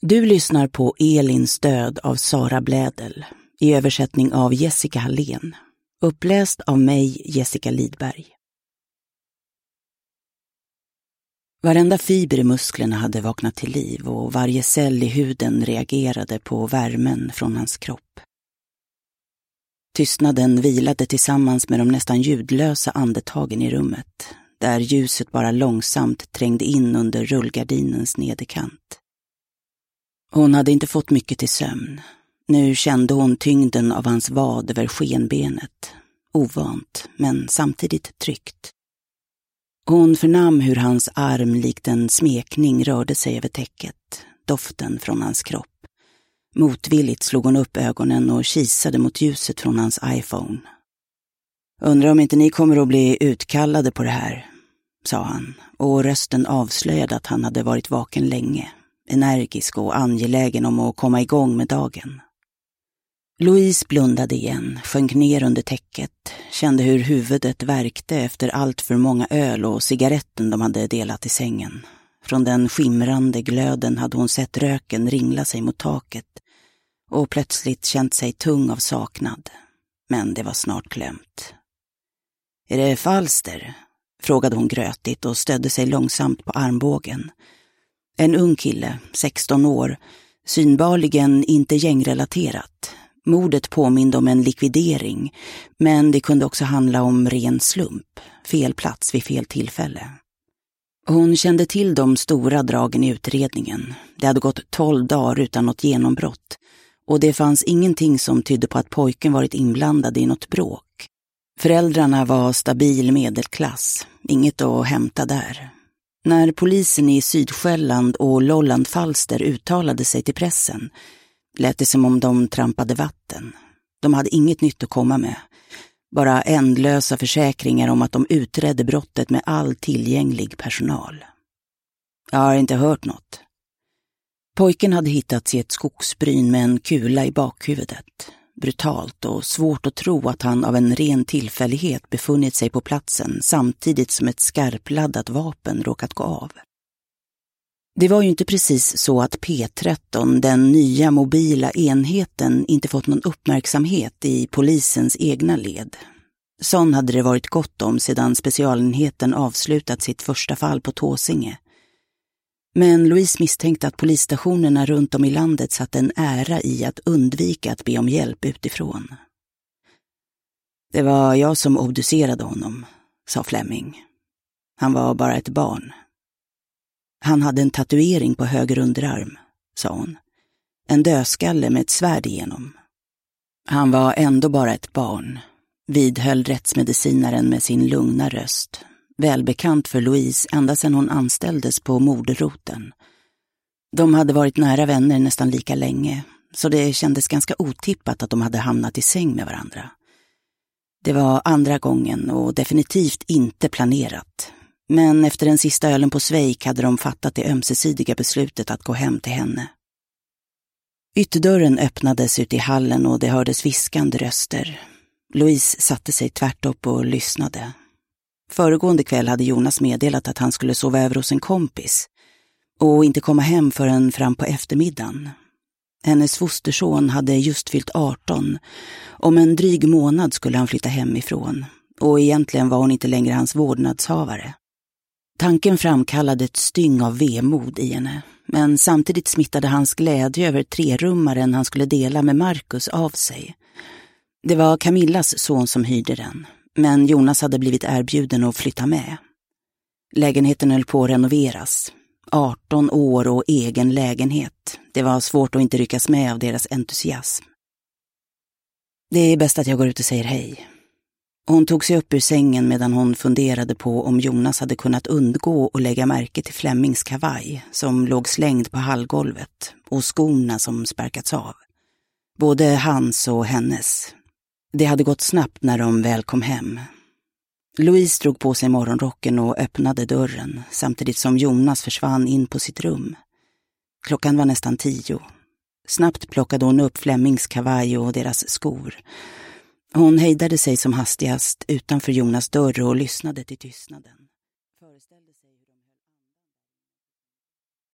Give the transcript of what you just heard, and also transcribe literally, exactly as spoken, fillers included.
Du lyssnar på Elins död av Sara Blädel i översättning av Jessica Hallén. Uppläst av mig, Jessica Lidberg. Varenda fiber i musklerna hade vaknat till liv och varje cell i huden reagerade på värmen från hans kropp. Tystnaden vilade tillsammans med de nästan ljudlösa andetagen i rummet, där ljuset bara långsamt trängde in under rullgardinens nederkant. Hon hade inte fått mycket till sömn. Nu kände hon tyngden av hans vad över skenbenet. Ovant, men samtidigt tryggt. Hon förnam hur hans arm likt en smekning rörde sig över täcket, doften från hans kropp. Motvilligt slog hon upp ögonen och kisade mot ljuset från hans iPhone. Undrar om inte ni kommer att bli utkallade på det här, sa han, och rösten avslöjade att han hade varit vaken länge, energisk och angelägen om att komma igång med dagen. Louise blundade igen, sjönk ner under täcket, kände hur huvudet värkte efter allt för många öl och cigaretten de hade delat i sängen. Från den skimrande glöden hade hon sett röken ringla sig mot taket och plötsligt känt sig tung av saknad. Men det var snart glömt. Är det Falster? Frågade hon grötigt och stödde sig långsamt på armbågen. En ung kille, sexton år, synbarligen inte gängrelaterat. Mordet påminde om en likvidering, men det kunde också handla om ren slump, fel plats vid fel tillfälle. Hon kände till de stora dragen i utredningen. Det hade gått tolv dagar utan något genombrott, och det fanns ingenting som tydde på att pojken varit inblandad i något bråk. Föräldrarna var stabil medelklass, inget att hämta där. När polisen i Sydsjälland och Lolland Falster uttalade sig till pressen lät det som om de trampade vatten. De hade inget nytt att komma med. Bara ändlösa försäkringar om att de utredde brottet med all tillgänglig personal. Jag har inte hört något. Pojken hade hittats i ett skogsbryn med en kula i bakhuvudet. Brutalt och svårt att tro att han av en ren tillfällighet befunnit sig på platsen samtidigt som ett skarpladdat vapen råkat gå av. Det var ju inte precis så att P tretton, den nya mobila enheten, inte fått någon uppmärksamhet i polisens egna led. Sån hade det varit gott om sedan specialenheten avslutat sitt första fall på Tåsinge. Men Louise misstänkte att polisstationerna runt om i landet satt en ära i att undvika att be om hjälp utifrån. Det var jag som obducerade honom, sa Fleming. Han var bara ett barn. Han hade en tatuering på höger underarm, sa hon. En dödskalle med ett svärd igenom. Han var ändå bara ett barn, vidhöll rättsmedicinaren med sin lugna röst. Välbekant för Louise ända sedan hon anställdes på mordroten. De hade varit nära vänner nästan lika länge, så det kändes ganska otippat att de hade hamnat i säng med varandra. Det var andra gången och definitivt inte planerat. Men efter den sista ölen på Svejk hade de fattat det ömsesidiga beslutet att gå hem till henne. Ytterdörren öppnades ut i hallen och det hördes viskande röster. Louise satte sig tvärt upp och lyssnade. Föregående kväll hade Jonas meddelat att han skulle sova över hos en kompis och inte komma hem förrän fram på eftermiddagen. Hennes fosterson hade just fyllt arton. Om en dryg månad skulle han flytta hemifrån och egentligen var hon inte längre hans vårdnadshavare. Tanken framkallade ett styng av vemod i henne, men samtidigt smittade hans glädje över trerummaren han skulle dela med Marcus av sig. Det var Camillas son som hyrde den, men Jonas hade blivit erbjuden att flytta med. Lägenheten höll på att renoveras. arton år och egen lägenhet. Det var svårt att inte ryckas med av deras entusiasm. Det är bäst att jag går ut och säger hej. Hon tog sig upp ur sängen medan hon funderade på om Jonas hade kunnat undgå att lägga märke till Flemings kavaj som låg slängd på hallgolvet och skorna som sparkats av. Både hans och hennes. Det hade gått snabbt när de väl kom hem. Louise drog på sig morgonrocken och öppnade dörren samtidigt som Jonas försvann in på sitt rum. Klockan var nästan tio. Snabbt plockade hon upp Flemings kavaj och deras skor. Hon hejdade sig som hastigast utanför Jonas dörr och lyssnade till tystnaden.